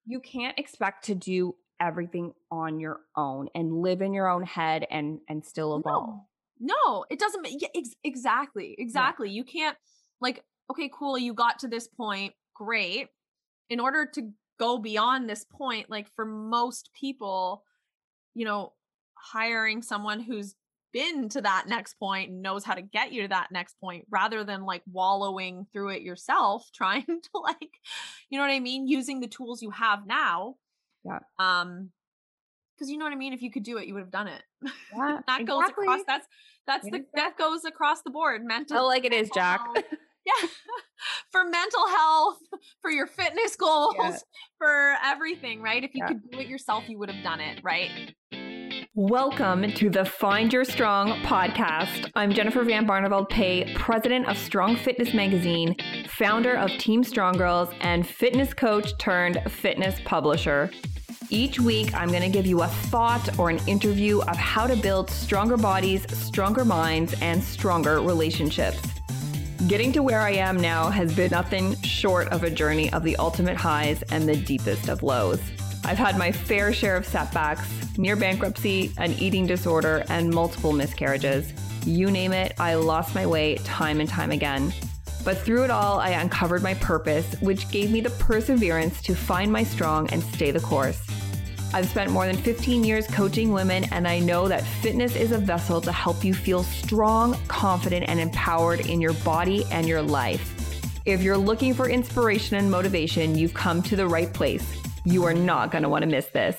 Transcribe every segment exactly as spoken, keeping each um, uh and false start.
you can't expect to do everything on your own and live in your own head and and still evolve. No, no, it doesn't. Yeah, ex- exactly, exactly. Yeah. You can't like, okay, cool. You got to this point. Great. In order to go beyond this point, like for most people, you know, hiring someone who's been to that next point and knows how to get you to that next point rather than like wallowing through it yourself, trying to like, you know what I mean? Using the tools you have now. Yeah. Um, because you know what I mean? If you could do it, you would have done it. Yeah, that exactly. goes across, that's, that's exactly. the, that goes across the board. Mental. Oh, like it is, Jack. Yeah. For mental health, for your fitness goals, yeah. for everything, right? If you yeah. could do it yourself, you would have done it, right? Welcome to the Find Your Strong podcast. I'm Jennifer Van Barneveld Pay, president of Strong Fitness Magazine, founder of Team Strong Girls, and fitness coach turned fitness publisher. Each week, I'm going to give you a thought or an interview of how to build stronger bodies, stronger minds, and stronger relationships. Getting to where I am now has been nothing short of a journey of the ultimate highs and the deepest of lows. I've had my fair share of setbacks, near bankruptcy, an eating disorder, and multiple miscarriages. You name it, I lost my way time and time again. But through it all, I uncovered my purpose, which gave me the perseverance to find my strong and stay the course. I've spent more than fifteen years coaching women, and I know that fitness is a vessel to help you feel strong, confident, and empowered in your body and your life. If you're looking for inspiration and motivation, you've come to the right place. You are not going to want to miss this.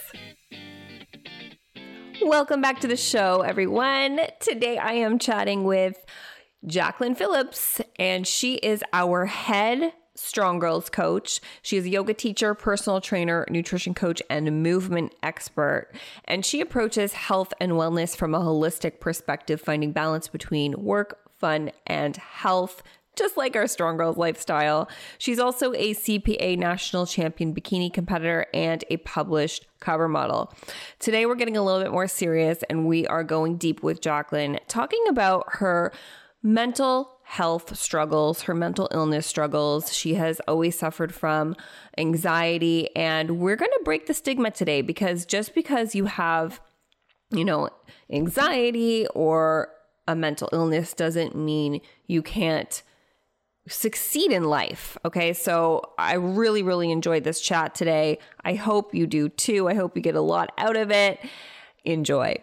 Welcome back to the show, everyone. Today I am chatting with Jacqueline Phillips, and she is our head Strong Girls coach. She is a yoga teacher, personal trainer, nutrition coach, and movement expert. And she approaches health and wellness from a holistic perspective, finding balance between work, fun, and health, just like our Strong Girls lifestyle. She's also a C P A national champion bikini competitor and a published cover model. Today, we're getting a little bit more serious, and we are going deep with Jacqueline, talking about her mental health struggles, her mental illness struggles. She has always suffered from anxiety, and we're going to break the stigma today, because just because you have, you know, anxiety or a mental illness doesn't mean you can't succeed in life. Okay. So I really, really enjoyed this chat today. I hope you do too. I hope you get a lot out of it. Enjoy.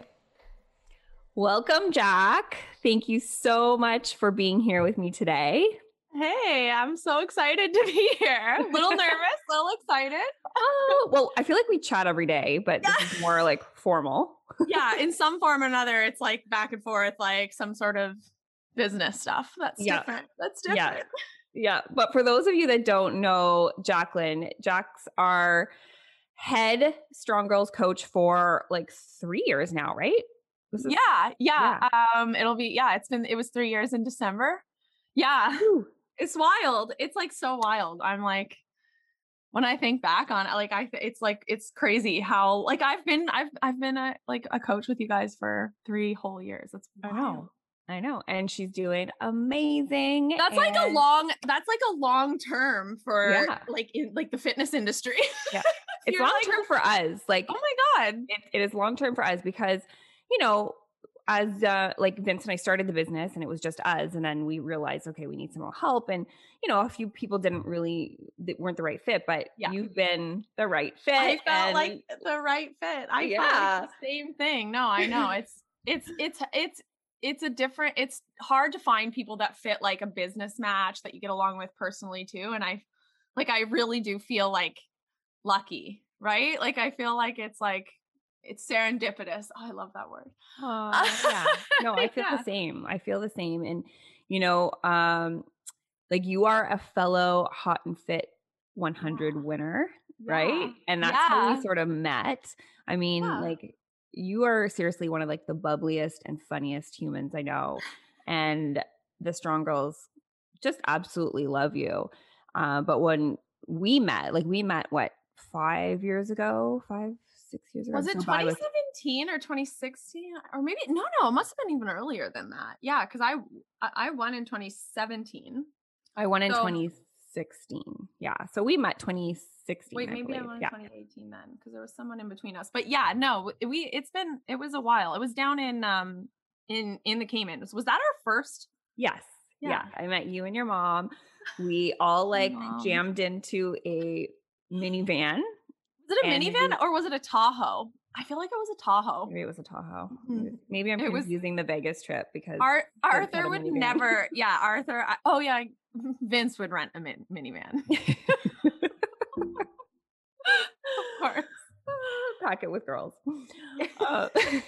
Welcome, Jack. Thank you so much for being here with me today. Hey, I'm so excited to be here. A little nervous, a little excited. Oh, well, I feel like we chat every day, but yeah. This is more like formal. Yeah, in some form or another, it's like back and forth, like some sort of business stuff. That's yeah. different. That's different. Yeah. yeah. But for those of you that don't know Jacqueline, Jack's our head Strong Girls coach for like three years now, right? Is, yeah, yeah. Yeah. Um, it'll be, yeah, it's been, it was three years in December. Yeah. Whew. It's wild. It's like so wild. I'm like, when I think back on it, like I, it's like, it's crazy how like I've been, I've, I've been a, like a coach with you guys for three whole years. That's wild. I know. I know. And she's doing amazing. That's and like a long, that's like a long term for yeah. like in like the fitness industry. Yeah. It's long like, term for us. Like, oh my God. It, it is long term for us because, you know, as uh, like Vince and I started the business and it was just us. And then we realized, okay, we need some more help. And, you know, a few people didn't really, that weren't the right fit, but yeah. you've been the right fit. I felt and, like the right fit. I yeah. felt like the same thing. No, I know. It's, it's, it's, it's, it's a different, it's hard to find people that fit like a business match that you get along with personally too. And I, like, I really do feel like lucky, right? Like, I feel like it's like, it's serendipitous. Oh, I love that word. Oh, yeah. No, I feel yeah. the same. I feel the same. And, you know, um, like you are a fellow Hot and Fit one hundred yeah. winner, yeah. right? And that's yeah. how we sort of met. I mean, yeah. like you are seriously one of like the bubbliest and funniest humans I know. And the Strong Girls just absolutely love you. Uh, but when we met, like we met, what, five years ago, five, six years ago? Was it twenty seventeen or twenty sixteen? Or maybe, no, no, it must have been even earlier than that. Yeah. Cause I, I won in twenty seventeen. I won in so, twenty sixteen. Yeah. So we met twenty sixteen, Wait, I maybe believe. I'm on Yeah. twenty eighteen then, because there was someone in between us. But yeah, no, we it's been it was a while. It was down in um in in the Caymans. Was that our first? Yes. Yeah. Yeah. I met you and your mom. We all My like mom. jammed into a minivan. Was it a and minivan we- or was it a Tahoe? I feel like it was a Tahoe. Maybe it was a Tahoe. Mhm. Maybe I'm It was- confusing the Vegas trip because Ar- had Arthur a would minivan. never. Yeah, Arthur. I, oh yeah, Vince would rent a min- minivan. Of course. Pack it with girls. Uh,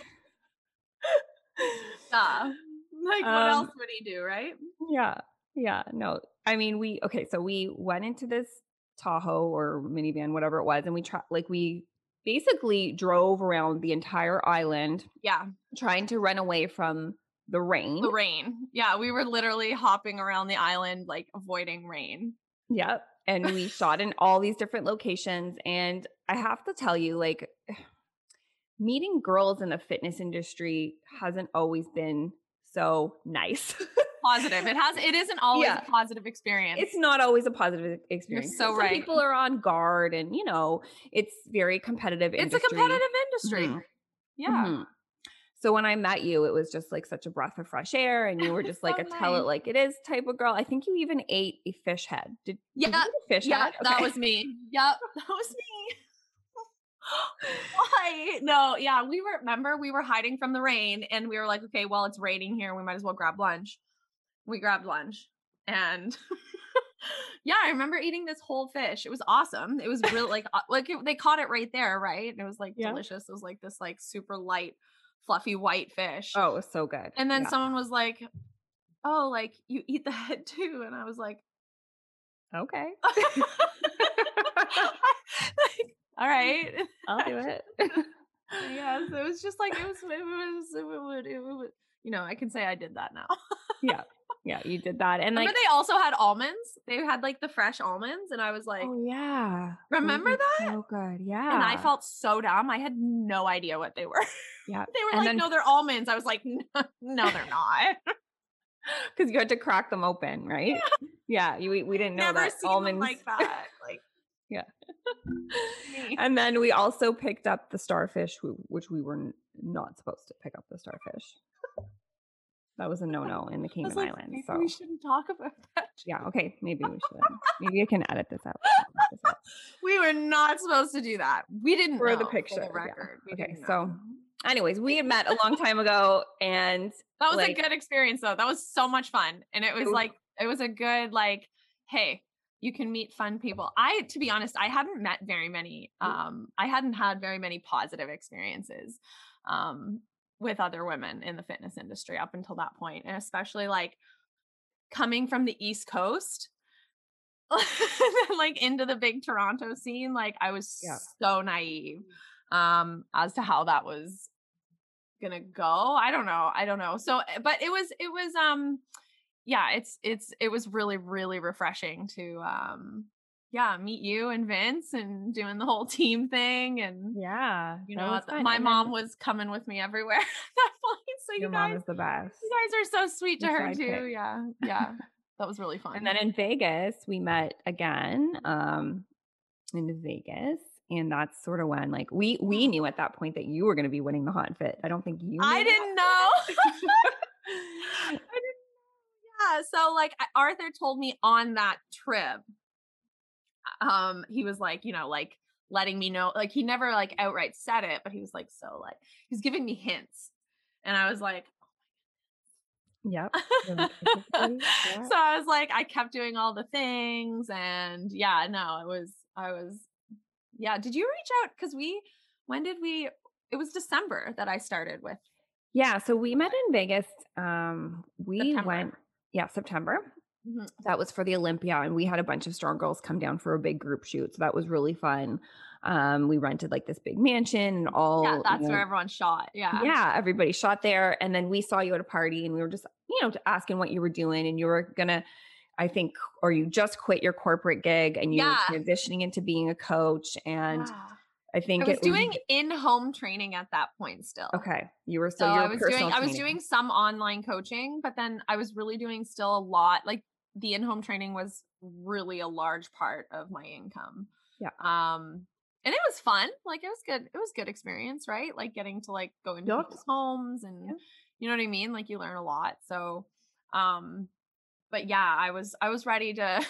Yeah. Like what Um, else would he do, right? yeah. Yeah. No, I mean, we, okay. So we went into this Tahoe or minivan, whatever it was. And we tried, like, we basically drove around the entire island Yeah, trying to run away from the rain. the rain. Yeah, we were literally hopping around the island, like avoiding rain. Yep. And we shot in all these different locations. And I have to tell you, like, meeting girls in the fitness industry hasn't always been so nice. Positive. It has. It isn't always Yeah. a positive experience. It's not always a positive experience. so Some right. people are on guard and, you know, it's very competitive It's a industry. competitive industry. Mhm. Yeah. Mhm. So when I met you, it was just like such a breath of fresh air, and you were just like So a tell it nice. like it is type of girl. I think you even ate a fish head. Did, Yeah, did you eat a fish Yeah, head? that Okay. was me. Yep, that was me. Why? No, yeah, we were, remember, we were hiding from the rain and we were like, okay, well, it's raining here. We might as well grab lunch. We grabbed lunch and yeah, I remember eating this whole fish. It was awesome. It was really like, uh, like it, they caught it right there, right? And it was like Yeah. delicious. It was like this like super light, fluffy white fish. Oh, it was so good. And then Yeah. someone was like, oh, like you eat the head too. And I was like, Okay. like, all right. I'll do it. Yeah, so it was just like it was it was it would it would you know, I can say I did that now. Yeah. Yeah, you did that. And Remember like, they also had almonds? They had like the fresh almonds and I was like, oh yeah. Those remember were that? So good. Yeah. And I felt so dumb. I had no idea what they were. Yeah. They were And like, then- no, they're almonds. I was like, no, no they're not. Because you had to crack them open, right? Yeah. You, we, we didn't know Never that seen almonds them like that. Like Yeah. me. And then we also picked up the starfish, wh- which we were n- not supposed to pick up the starfish. That was a no-no in the I Cayman was like, Islands. maybe So we shouldn't talk about that. yeah, okay, maybe we should. Maybe I can edit this out. This out. We were not supposed to do that. We didn't For know, the picture, for yeah. the record. We Okay, didn't so know. anyways, we had met a long time ago, and That was like, a good experience though. That was so much fun. And it was was- like it was a good like, hey, you can meet fun people. I to be honest, I hadn't met very many um I hadn't had very many positive experiences um with other women in the fitness industry up until that point. And especially like coming from the East Coast like into the big Toronto scene, like I was Yeah. so naive um as to how that was gonna go. I don't know. I don't know. So but it was it was um yeah, it's it's it was really, really refreshing to um yeah, meet you and Vince and doing the whole team thing. And yeah, you that know, was th- fun. my And mom then was coming with me everywhere at that point. So your you mom guys is the best. you guys are so sweet to Your her too. sidekick. Yeah. Yeah. That was really fun. And then in Vegas, we met again. Um, in Vegas. And that's sort of when, like, we we knew at that point that you were going to be winning the Hot and Fit. I don't think you. I knew didn't that. know. I didn't know. Yeah. So like I- Arthur told me on that trip, um, he was like, you know, like letting me know, like he never like outright said it, but he was like, so like he was giving me hints. And I was like, Yep. You're like, "Okay, yeah." so I was like, I kept doing all the things and yeah, no, it was, I was, yeah. Did you reach out? Cause we, when did we, it was December that I started with. Yeah. So we met in Vegas. Um, we September. went, yeah, September. Mhm. That was for the Olympia, and we had a bunch of strong girls come down for a big group shoot. So that was really fun. Um, we rented like this big mansion and all. Yeah, that's you know, where everyone shot. Yeah. yeah, everybody shot there. And then we saw you at a party, and we were just, you know, asking what you were doing, and you were gonna, I think, or you just quit your corporate gig and you Yeah. were transitioning into being a coach. And Yeah. I think I was it doing in-home training at that point still. okay. You were so, So you're I a was personal doing I was trainer. doing some online coaching, but then I was really doing still a lot. Like the in-home training was really a large part of my income. Yeah. Um, and it was fun. Like it was good. It was good experience, right? Like getting to like go into Yep. people's homes and Yeah. you know what I mean? Like you learn a lot. So, um, but yeah, I was, I was ready to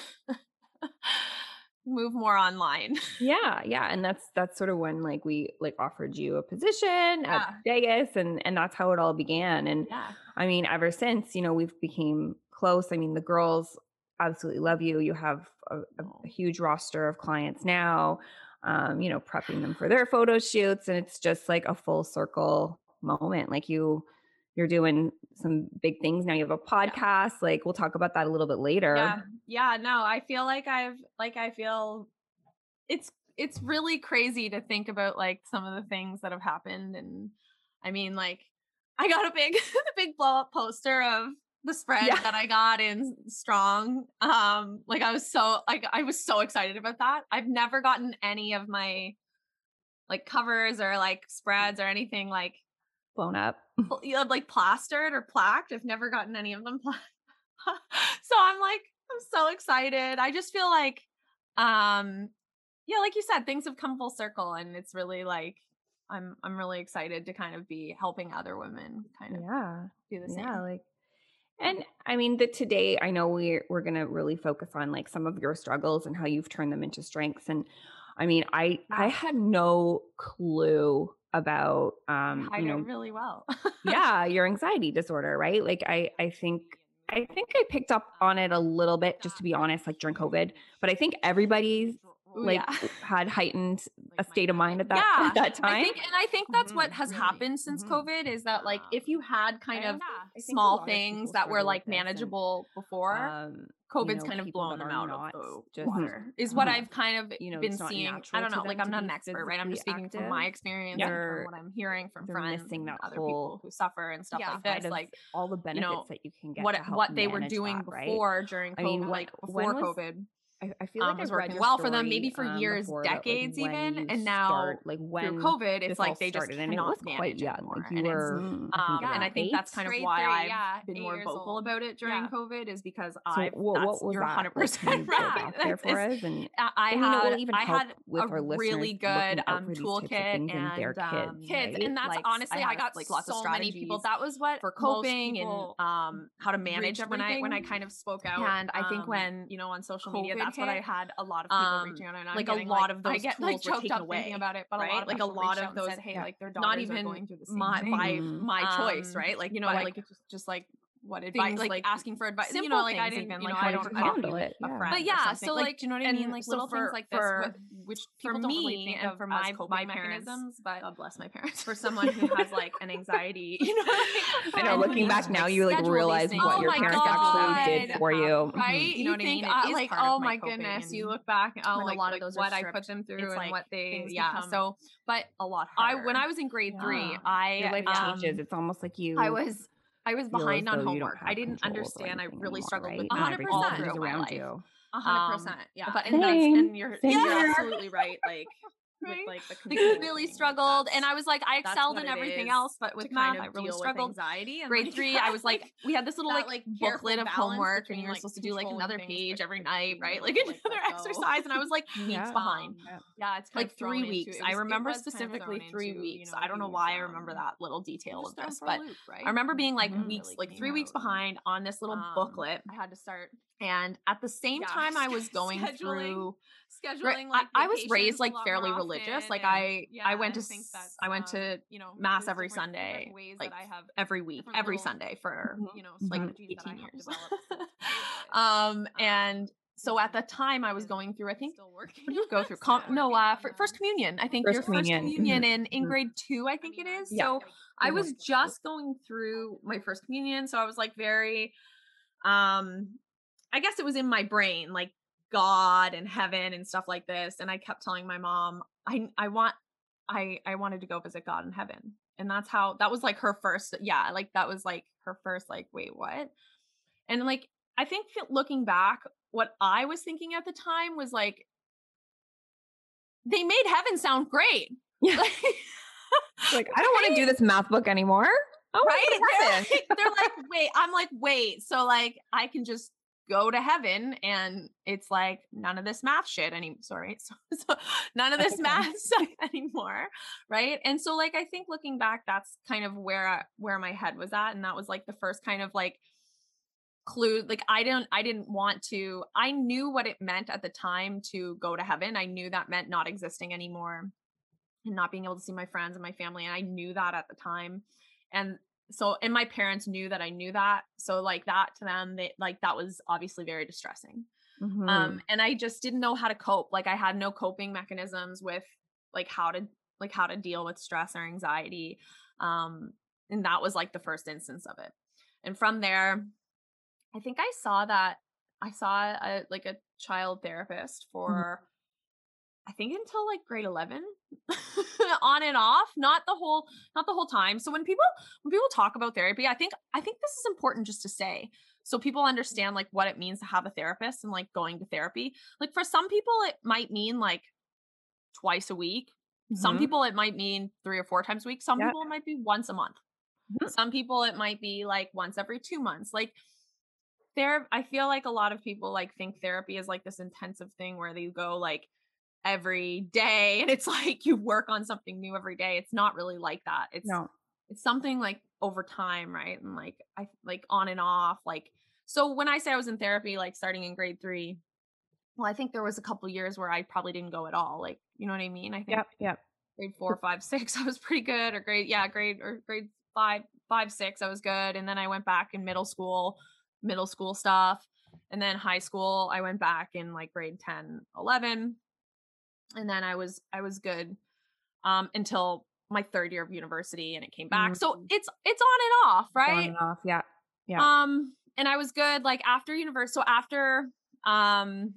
move more online. Yeah, yeah, and that's that's sort of when like we like offered you a position at Yeah. Vegas, and and that's how it all began. And Yeah. I mean, ever since, you know, we've became close. I mean, the girls absolutely love you. You have a, a, a huge roster of clients now. Um, you know, prepping them for their photo shoots, and it's just like a full circle moment. Like you, you're doing some big things now. You have a podcast. Like we'll talk about that a little bit later. Yeah. Yeah. No, I feel like I've like I feel it's it's really crazy to think about like some of the things that have happened. And I mean, like I got a big big blow up poster of the spread Yeah. that I got in Strong. Um, like I was so like I was so excited about that. I've never gotten any of my like covers or like spreads or anything like Blown up. pl- you know, like plastered or plaqued. I've never gotten any of them plaqued. So I'm like, I'm so excited. I just feel like, um, yeah, like you said, things have come full circle, and it's really like, I'm, I'm really excited to kind of be helping other women kind of Yeah. do the same. Yeah, like, and I mean, that today I know we're we're gonna really focus on like some of your struggles and how you've turned them into strengths. And I mean, I I Yeah. had no clue about um, I you did know, really well. yeah, your anxiety disorder, right? Like I I think I think I picked up on it a little bit, just to be honest, like during COVID. But I think everybody's Ooh, like yeah. had heightened a state of mind at that Yeah, at that I time. think, and I think that's what Mhm, has really. happened since Mhm. COVID is that like if you had kind I- of I think a small lot of things people that were struggle like with this, and, manageable before, Um, COVID's you know, kind of people blown that them are out of not the just water is what Mhm. I've kind of you know, been it's not seeing. I natural don't to know, like them I'm to not be an expert, right? I'm just physically speaking from my active. experience Yeah. and They're- from what I'm hearing from they're friends missing and that other whole people who suffer and stuff Yeah. like side this. of Like all the benefits know, that you can get what to help what they were manage doing that, right? before during I mean, COVID, when- like when before was- COVID. I, I feel Um, like was I've read working your well for them, story, maybe for um, years, before about, like, decades when even, you and now start, like when through COVID, it's this like all they just started, and it cannot was quite manage young. anymore. Like you And it's, were, Mm. I think, um, about and I think that's eight. kind of Grade why three, I've yeah, been eight more years vocal old. about it during Yeah. COVID is because So I've what, that's, what was you're that? one hundred Like, can you percent go right. back there for It's- us? And I I I mean, it will had even I help had with a our listeners really good looking out um for these types of toolkit things in their and um, kids, kids, right? and that's Like, honestly I I have, got like, lots of so many people. strategies That was what for most coping people, and, um how to manage reach when I when I everything. kind of spoke out. And I think um, when you know on social media, COVID that's what I hit, had a lot of people um, reaching out, and I'm like a getting, lot like, of I those get, tools like, were choked taken up away, thinking about it, but a right? lot of like a people lot reached out of and those said, "Hey, Yeah. like, their not daughters are even going through the same my thing." my Mhm. my choice, Um, right? Like you know, but, like, like it's just just like what things advice, like, like asking for advice, you simple know, like, I things didn't even, you like know, how I to don't handle coffee with it, a yeah. friend But or yeah, something. so, like, do you know what I and mean? Like so little for- things like this, for- what, which people for don't me really think and of for as my- coping my parents, mechanisms. But God bless my parents. for someone who has like an anxiety, you know, like, I know, and who looking needs back to, now, you like schedule these realize things. what Oh your my parents actually did God. for you. Right? Mhm. You know what I think, mean? uh, It is like, part oh of my coping, goodness, and you look back, oh, when a like, lot of like those are what I put stripped, them through it's and like what they, things yeah. become So, but a lot I, harder. when I was in grade three, Yeah. I, Your life um, changes. It's almost like you. I was, I was feel as behind on though you don't homework. I have didn't control over understand. I anything really anymore, struggled right? with A math hundred Everything all percent. changes throughout my around life. you. A hundred Um, percent. Yeah. But And and, that's, Same. and you're, Same you're here. absolutely right. Like, with, right? like, the Like, control really thing, struggled, that's- and I was like, I that's excelled what in it everything is else, but with to math, kind I of really deal with struggled. anxiety. And, Grade like, three, that, I was like, we had this little that, like, like, booklet careful of balance homework, and between, you were like, supposed to do like controlling another things, page but every like, night, being right? able Like to, like, another let go. exercise, and I was like weeks Yeah. behind. Yeah. Yeah, it's kind Like of thrown three into- weeks. it I was- it remember was kind of specifically thrown three into, weeks. you know, I don't know he was, why I remember um, that little You're detail just of thrown this, for a but loop, right? I remember being like Mhm. weeks, Really like came three weeks out and, behind on this little um, booklet. I had to start And at the same Yeah, time I was sch- going scheduling- through, scheduling. Right, Like, I, I was vacations raised a like lot fairly more religious. often, Like and, I, yeah, I went to, I think s- that's, I went um, to you know, mass there's every different- Sunday, different ways like that I have every week, different every little, Sunday for Mhm. you know, Mhm. strategies that I eighteen have years. developed since COVID. Um, and so at the and- time I was and going through, I think, still working. what do you go on- through? still Com- no, working uh, on for, them. first communion. I think First your communion. first communion Mhm. in, in Mhm. grade two, I I think mean, it I- is. Yeah. So I Mhm. was just going through my first communion. So I was like very, um, I guess it was in my brain, like God and heaven and stuff like this. And I kept telling my mom, I, I want, I, I wanted to go visit God in heaven. And that's how, that was like her first, yeah, like that was like her first, like, wait, what? And like, I think fe- looking back, what I was thinking at the time was like, they made heaven sound great. Yeah. Like, Like, I don't want to do this math book anymore. Oh, right? what They're happened? like, they're like, wait, I'm like, wait, so like I can just go to heaven and it's like none of this math shit any sorry so, so none of this Okay. math stuff anymore, right? And so like I think looking back, that's kind of where I, where my head was at, and that was like the first kind of like clue. Like I didn't I didn't want to, I knew what it meant at the time to go to heaven. I knew that meant not existing anymore and not being able to see my friends and my family, and I knew that at the time. And so and my parents knew that I knew that, so like that to them, they like that was obviously very distressing. Mhm. Um and I just didn't know how to cope. Like I had no coping mechanisms with like how to like how to deal with stress or anxiety. Um and that was like the first instance of it. And from there, I think I saw that I saw a like a child therapist for I think until like grade eleven on and off, not the whole not the whole time. So when people when people talk about therapy, I think I think this is important just to say so people understand like what it means to have a therapist and like going to therapy. Like for some people it might mean like twice a week. Some Mhm. people it might mean three or four times a week. Some Yeah. people it might be once a month. Mhm. Some people it might be like once every two months. Like there I feel like a lot of people like think therapy is like this intensive thing where you go like every day and it's like you work on something new every day. It's not really like that. It's No. it's something like over time, right? And like I like on and off. Like so when I say I was in therapy like starting in grade three, well, I think there was a couple years where I probably didn't go at all. Like, you know what I mean? I think Yep. Yep. grade four, five, six, I was pretty good. Or grade, yeah, grade or grade five, five, six, I was good. And then I went back in middle school, middle school stuff. And then high school, I went back in like grade ten, eleven. And then I was I was good um until my third year of university and it came back. So Mhm. it's it's on and off, On right? and off. Yeah. Yeah. Um and I was good like after university. So after um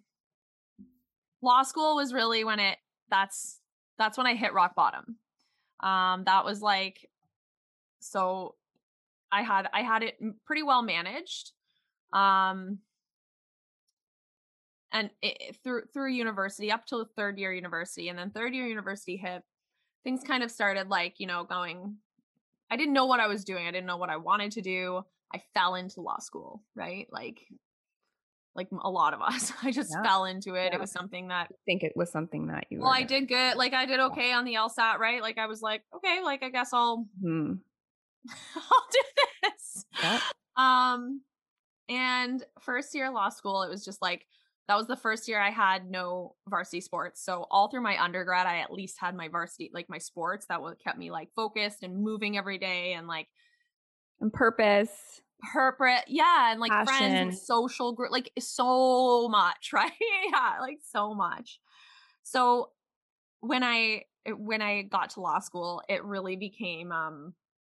law school was really when it that's that's when I hit rock bottom. Um that was like so I had I had it m- pretty well managed. Um and it, it- through through university up till third year university, and then third year university hit, things kind of started like, you know, going I didn't know what I was doing. I didn't know what I wanted to do. I fell into law school, right? Like like a lot of us. I just Yeah. fell into it. It Yeah. was something that I think it was something that you well, were I gonna. did good. Like I did okay on the LSAT, right? Like I was like, okay, like I guess I'll Mhm. I'll do this. Yep. Um and first year law school, it was just like that was the first year I had no varsity sports. So all through my undergrad, I at least had my varsity, like my sports that what kept me like focused and moving every day and like And purpose, purpose, yeah, and like friends and passion. social group, like so much, right? Yeah, like so much. So when I when I got to law school, it really became um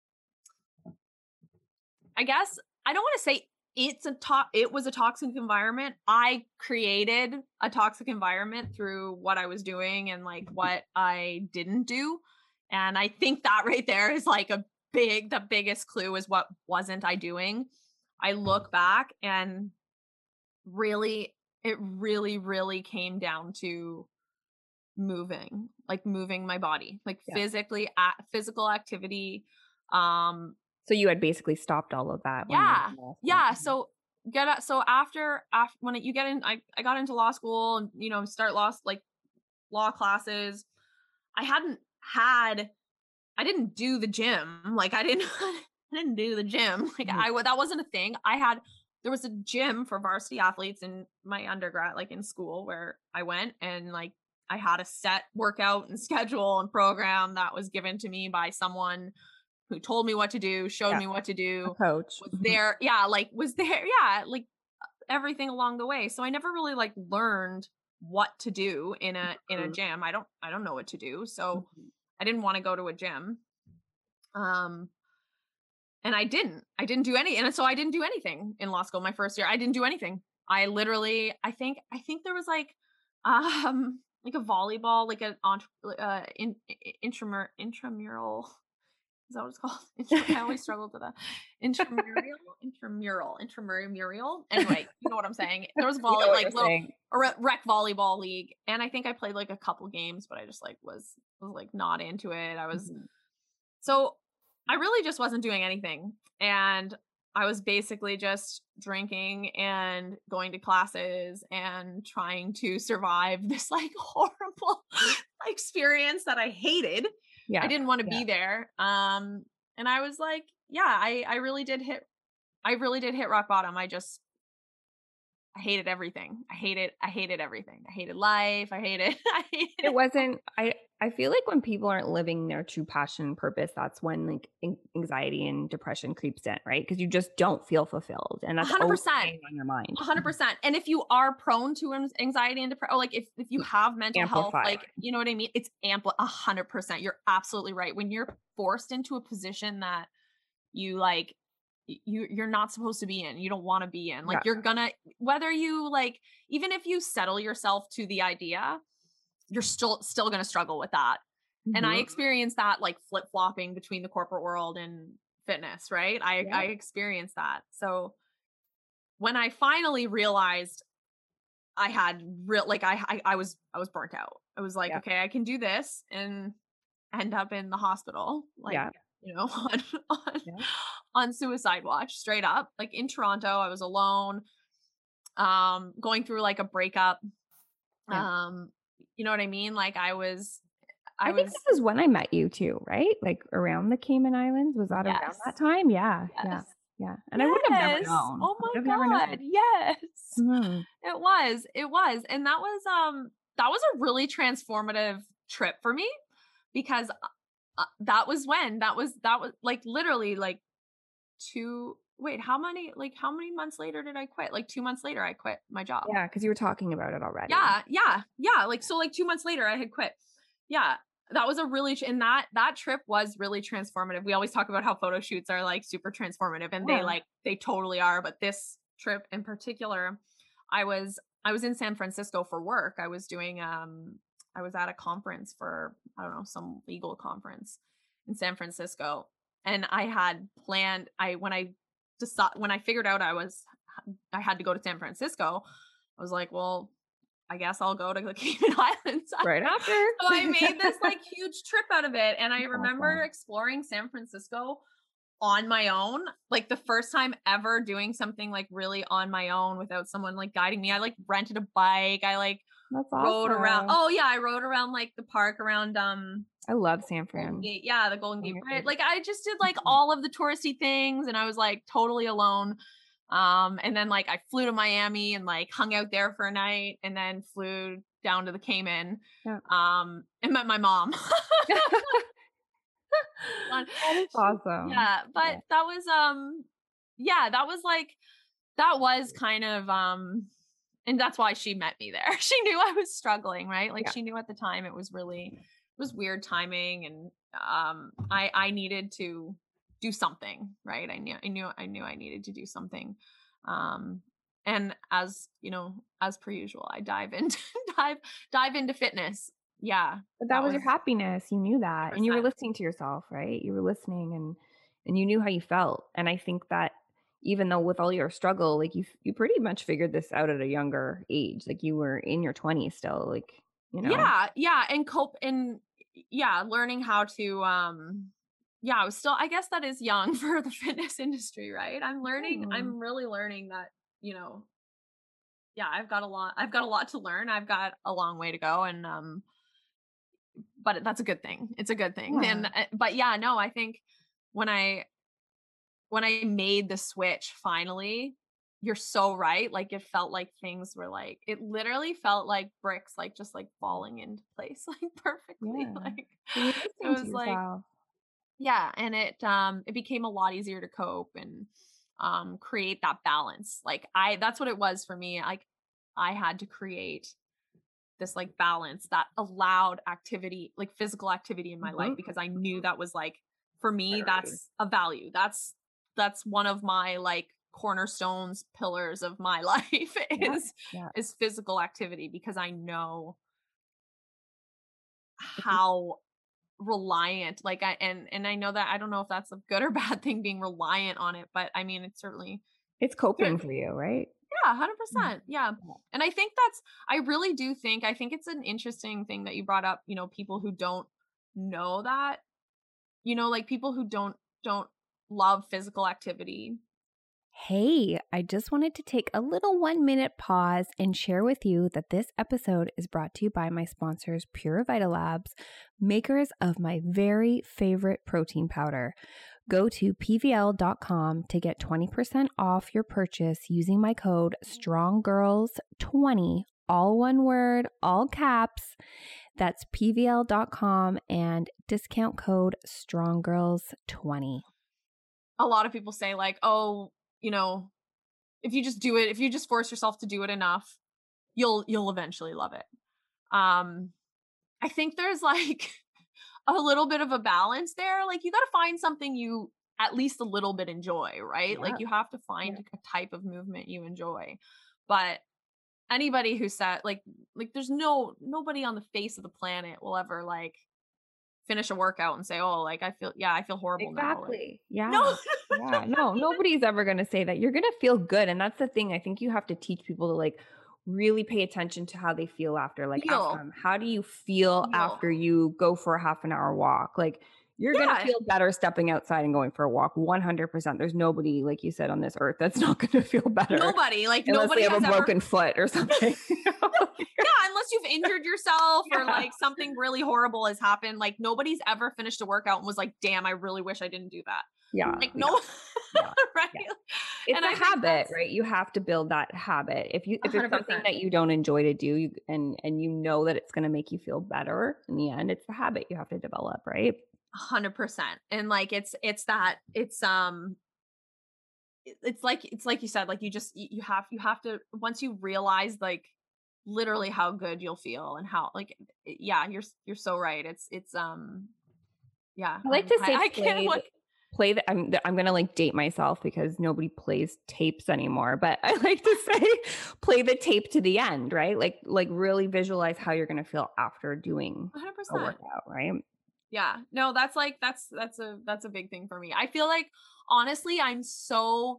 I guess I don't want to say it's a to- it was a toxic environment. I created a toxic environment through what I was doing and like what I didn't do. And I think that right there is like a big the biggest clue is what wasn't I doing. I look back and really it really really came down to moving, like moving my body, like Yeah. physically a- physical activity. um So you had basically stopped all of that when you were Yeah. in law school. Yeah. Mhm. So get a, so after after when it, you get in, I I got into law school and you know start law like law classes. I hadn't had I didn't do the gym. Like I didn't I didn't do the gym. Like Mhm. I wa- that wasn't a thing. I had there was a gym for varsity athletes in my undergrad, like in school where I went and like I had a set workout and schedule and program that was given to me by someone who told me what to do, showed Yeah. me what to A do, coach. was Mhm. there, yeah, like was there, yeah, like everything along the way. So I never really like learned what to do in a in a Mhm. gym. I don't I don't know what to do. So Mhm. I didn't want to go to a gym. Um and I didn't. I didn't do any and so I didn't do anything in law school my first year. I didn't do anything. I literally I think I think there was like um like a volleyball, like an entre- uh in, intramural intramural is that what it's called? Intra- I always struggled with that. Intramural, intramural, intramural. Anyway, you know what I'm saying. There was We know volley, what like you're little saying. a re- rec volleyball league, and I think I played like a couple games, but I just like was was like not into it. I was Mhm. so I really just wasn't doing anything, and I was basically just drinking and going to classes and trying to survive this like horrible experience that I hated. I Yeah. didn't want to Yeah. be there. Um, and I was like, yeah, I, I really did hit, I really did hit rock bottom. I just, I hated everything. I hated, I hated everything. I hated life. I hated, I hated It wasn't I I feel like when people aren't living their true passion and purpose, that's when like an- anxiety and depression creeps in, right? Because you just don't feel fulfilled, and a that's hundred always percent. weighing on your mind. A hundred percent. And if you are prone to an- anxiety and depression, or like if, if you have mental health, Amplified. like, you know what I mean? It's ample, a hundred percent. You're absolutely right. When you're forced into a position that you like, y- you, you're not supposed to be in, you don't want to be in, like Yeah. you're gonna, whether you like, even if you settle yourself to the idea, you're still, still going to struggle with that. And I Mhm. experienced that like flip flopping between the corporate world and fitness, right? I, Yeah. I experienced that. So when I finally realized I had real like I, I I was I was burnt out. I was like, Yeah. okay, I can do this and end up in the hospital, like, Yeah. you know, on on Yeah. on suicide watch, straight up. Like in Toronto, I was alone, um, going through like a breakup. Yeah. Um, you know what I mean? Like I was I I think was this is when I met you too, right? Like around the Cayman Islands. Was that around yes. that time? Yeah. Yeah. Yes. Yeah. And I would have never Yes. known. Oh I would my have never God. known. Yes. Mhm. It was. It was. And that was um that was a really transformative trip for me because uh, uh, that was when that was that was like literally like two wait, how many like how many months later did I quit? Like two months later I quit my job. Yeah, because you were talking about it already. Yeah, yeah, yeah. Like so like two months later I had quit. Yeah. That was a really and that that trip was really transformative. We always talk about how photo shoots are like super transformative and they Yeah. like they totally are, but this trip in particular, I was I was in San Francisco for work. I was doing um I was at a conference for I don't know, some legal conference in San Francisco and I had planned I when I decided when I figured out I was I had to go to San Francisco, I was like, well, I guess I'll go to the Cayman Islands. Right after. So I made this like huge trip out of it. And I remember Awesome. exploring San Francisco on my own, like the first time ever doing something like really on my own without someone like guiding me. I like rented a bike. I like That's rode around. awesome. Oh yeah, I rode around like the park around um I love San Golden Fran. Gate. Yeah, the Golden One of Gate my Bridge. favorites. Like I just did like Mhm. all of the touristy things and I was like totally alone. Um, and then like I flew to Miami and like hung out there for a night and then flew down to the Cayman. Yeah. Um, and met my mom. Fun. That is awesome. Yeah, but Yeah. that was um yeah, that was like that was kind of um and that's why she met me there. She knew I was struggling, right? Like Yeah. she knew at the time it was really it was weird timing and um I I needed to do something, right? I knew I knew I knew I needed to do something. Um and as, you know, as per usual, I dive into dive dive into fitness. Yeah. But that That was your was happiness. You knew that, and you were one hundred percent. listening to yourself, right? You were listening, and and you knew how you felt. And I think that even though with all your struggle, like you you pretty much figured this out at a younger age. Like you were in your twenties still, like, you know. Yeah, yeah, and cope and yeah, learning how to um yeah, I was still I guess that is young for the fitness industry, right? I'm learning Mm. I'm really learning that, you know, yeah, I've got a lot I've got a lot to learn. I've got a long way to go and um but that's a good thing. It's a good thing. And Yeah. uh, but yeah, no, I think when I when I made the switch finally, you're so right. Like it felt like things were like it literally felt like bricks like just like falling into place like perfectly. Yeah. Like So you're it listening to was like yourself. yeah, and it um it became a lot easier to cope and um create that balance. Like I that's what it was for me. Like I had to create this like balance that allowed activity, like physical activity in my life Mhm. because I knew that was like for me Priority. that's a value. That's that's one of my like cornerstones, pillars of my life Yeah. is Yeah. is physical activity because I know It's a how reliant like I and and I know that I don't know if that's a good or bad thing being reliant on it, but I mean it's certainly it's coping for you, right? yeah, one hundred Mm. percent. Yeah. Yeah. And I think that's, I really do think, I think it's an interesting thing that you brought up, you know, people who don't know that, you know, like people who don't, don't love physical activity. Hey, I just wanted to take a little one minute pause and share with you that this episode is brought to you by my sponsors, Pure Vitalabs, makers of my very favorite protein powder. Go to P V L dot com to get twenty percent off your purchase using my code strong girls twenty, all one word, all caps. That's P V L dot com and discount code strong girls twenty. A lot of people say like, oh, you know, if you just do it, if you just force yourself to do it enough, you'll you'll eventually love it. Um, I think there's like a little bit of a balance there. Like you got to find something you at least a little bit enjoy, right? Yeah. Like you have to find Yeah. a type of movement you enjoy. But anybody who said like like there's no nobody on the face of the planet will ever like finish a workout and say, oh, like I feel yeah, I feel horrible now. Like, Exactly. Yeah. no, Yeah. No, nobody's ever going to say that. You're going to feel good. And that's the thing. I think you have to teach people to like really pay attention to how they feel after. Like, ask Feel. them, how do you feel Feel. after you go for a half an hour walk? Like, you're going Yeah. to feel better stepping outside and going for a walk. one hundred percent. There's nobody, like you said, on this earth that's not going to feel better. Nobody, like Unless nobody they have has a ever broken foot or something. yeah, unless you've injured yourself or Yeah. like something really horrible has happened. Like nobody's ever finished a workout and was like, damn, I really wish I didn't do that. Yeah. Like yeah. no, Yeah. right? Yeah. It's And a I think habit, that's- right? You have to build that habit. If you if it's one hundred something percent. that you don't enjoy to do, you, and and you know that it's going to make you feel better in the end, it's the habit you have to develop, right? A hundred percent. And like it's it's that it's um it- it's like it's like you said, like you just you you have you have to once you realize like literally how good you'll feel and how like it- yeah, you're s- you're so right. It's it's um yeah. I like I'm- to say I, I can't play, like play the, I'm I'm going to like date myself because nobody plays tapes anymore, but I like to say play the tape to the end, right? Like like really visualize how you're going to feel after doing one hundred a percent. workout, right? Yeah. No, that's like that's that's a that's a big thing for me. I feel like honestly, I'm so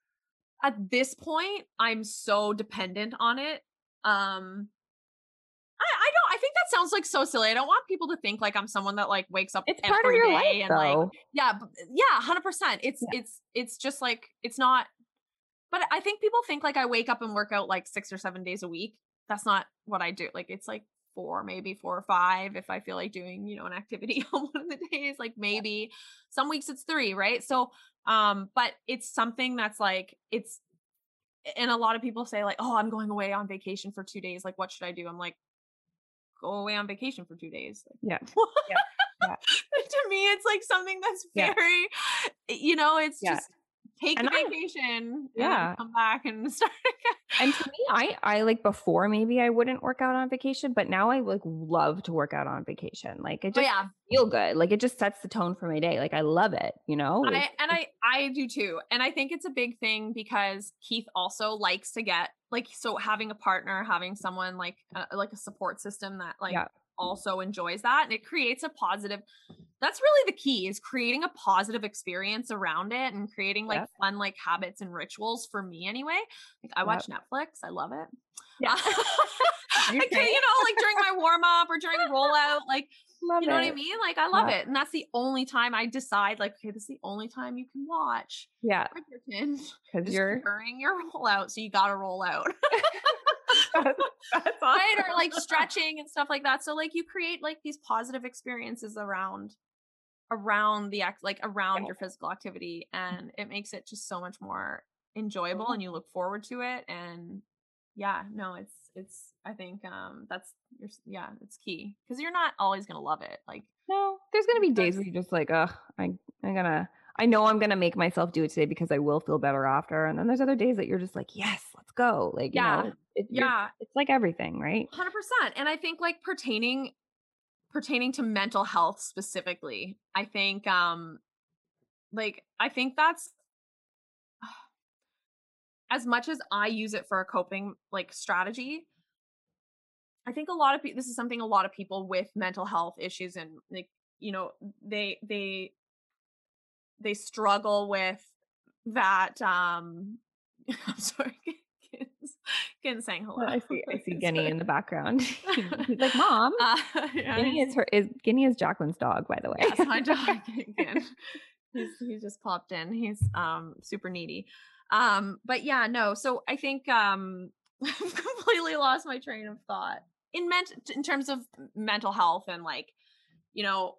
at this point, I'm so dependent on it. Um I, I don't I think that sounds like so silly. I don't want people to think like I'm someone that like wakes up It's every part of your day life and like though. yeah, b- yeah, one hundred percent. It's Yeah. it's it's just like it's not but I think people think like I wake up and work out like six or seven days a week. That's not what I do. Like it's like four, maybe four or five if I feel like doing, you know, an activity on one of the days, like maybe some weeks it's three, right? So um, but it's something that's like it's and a lot of people say like, oh, I'm going away on vacation for two days. Like, what should I do? I'm like, go away on vacation for two days. Like, Yeah. what? Yeah. Yeah. To me, it's like something that's Yeah. very, you know, it's Yeah. just take And the I- vacation and Yeah. then come back and start again. And to me, I I like before maybe I wouldn't work out on vacation, but now I like love to work out on vacation. Like it Oh, just yeah. feel good. Like it just sets the tone for my day. Like I love it, you know? I, Like, and I I do too. And I think it's a big thing because Keith also likes to get like so having a partner, having someone like uh, like a support system that like Yeah. also enjoys that and it creates a positive that's really the key is creating a positive experience around it and creating like Yep. fun like habits and rituals for me anyway. Like I Yep. watch Netflix, I love it. Yeah. I You're can, saying? you know, like during my warm up or during rollout, like Love you know what I it. mean? Like I love Yeah. it. And that's the only time I decide like, okay, this is the only time you can watch Yeah. Bridgerton. Because Is you're during your rollout. So you gotta roll out. that's, that's Right? Or awesome. like stretching and stuff like that. So like you create like these positive experiences around around the act like around Yeah. your physical activity and it makes it just so much more enjoyable and you look forward to it and yeah no it's it's I think um that's your yeah it's key because you're not always gonna love it like No, there's gonna be days Because- where you're just like, ugh, I I'm gonna I know I'm gonna make myself do it today because I will feel better after. And then there's other days that you're just like, yes, let's go. Like, you Yeah. know, it, you're- yeah it's like everything, right? one hundred percent. And I think like pertaining pertaining to mental health specifically, I think um like I think that's as much as I use it for a coping like strategy, I think a lot of people this is something a lot of people with mental health issues and like you know they they they struggle with that um I'm sorry Ken saying hello. I see I see Guinea Sorry. in the background. He's like, Mom. Uh, yeah, Guinea he's- is her is Guinea is Jacqueline's dog, by the way. Yes, my dog again. He's he just popped in. He's um super needy. Um, but yeah, no. So I think um I've completely lost my train of thought. In ment in terms of mental health and like, you know,